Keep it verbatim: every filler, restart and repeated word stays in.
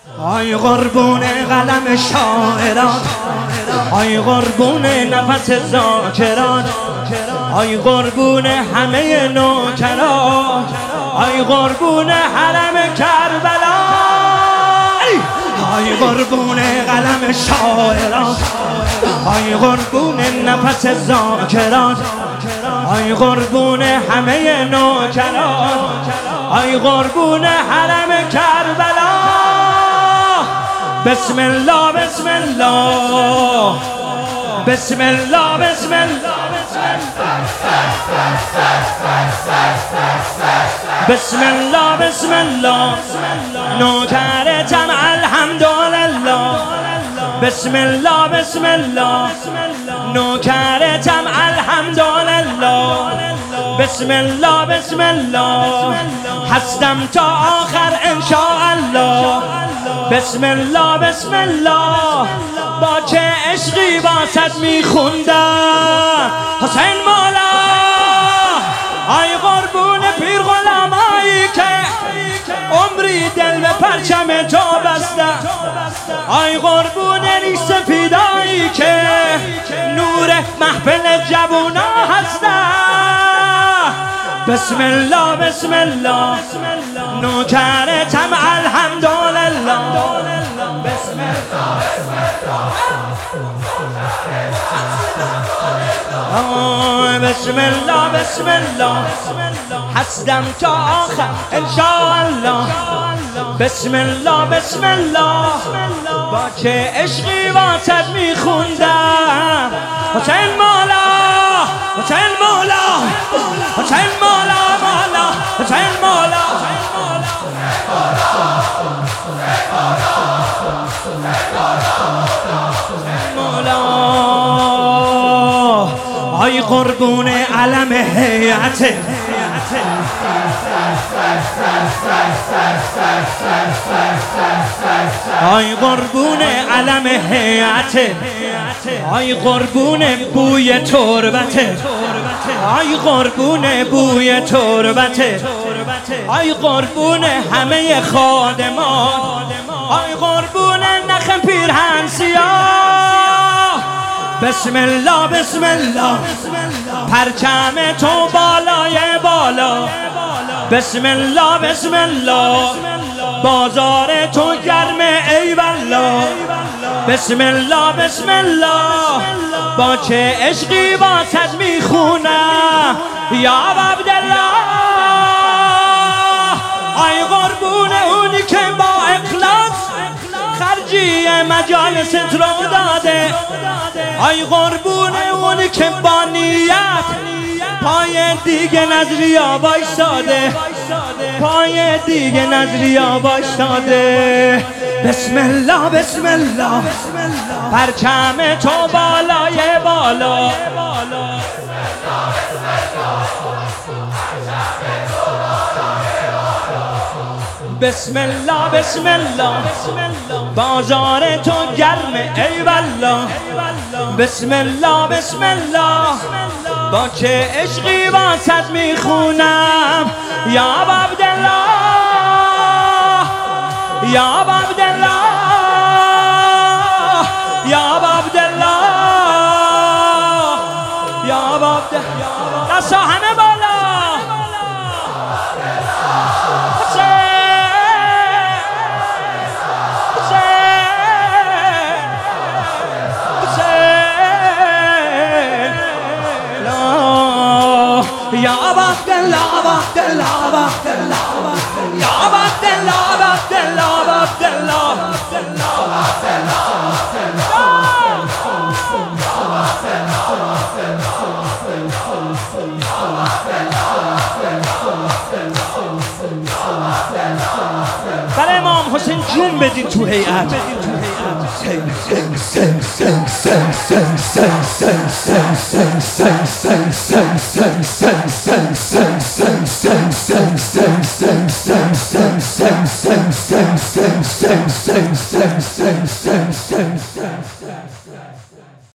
آی قربون قلم شاعران، آی قربون نفس ذاکران، آی قربون همه نوکران، آی قربون حرم کربلا، آی قربون قلم شاعران، آی قربون نفس ذاکران، آی قربون همه نوکران، آی قربون حرم کربلا. بسم الله بسم الله بسم الله بسم الله بسم الله بسم الله نوکرتم الحمدلله. بسم الله بسم الله نوکرتم الحمدلله. بسم الله بسم الله هستم تا آخر انشاءالله. بسم الله بسم الله با چه عشقی واسط میخوندم حسین مولا. آی قربون پیر غلامایی که عمری دل به پرچم تو بستم، آی قربون ریش سفیدایی که نور محفل جوونا هستم. بسم الله بسم الله نوکرتم الحمدلله. بسم الله بسم الله بسم الله هستم تا آخر انشاءالله. بسم الله بسم الله با چه عشقی واسط میخوندم حسین مولا حسین مولا حسین مولا مولا حسین مولا مولا. آی قربون علم هیئت، آی قربون علم هیئت، آی قربون بوی تربت، آی قربون بوی تربت، آی قربون همه خادمان، آی قربون نخ پیرهن سیاه. بسم الله بسم الله پرچم تو بالای بالا. بسم الله بسم الله بازار تو گرم ای والله. بسم الله بسم الله با چه عشقی واسط میخونم یا عبدالله. آی قربون اونی که با اخلاص خرجی مجالس رو داده، آی قربون اونی که با نیت پای دیگه نظریا بایستاده، پای دیگه نظریا بایستاده. بسم الله بسم الله پرچم تو بالای بالا. بسم الله بسم الله بازار تو گرم ای والله. بسم الله بسم الله با چه عشقی واسط میخونم یا عبدالله یا عبدالله یا عبدالله یا عبدالله. دستا همه بالا. یا عبدالله عبدالله عبدالله یا عبدالله عبدالله عبدالله برای امام حسین جون بدین تو هیئت.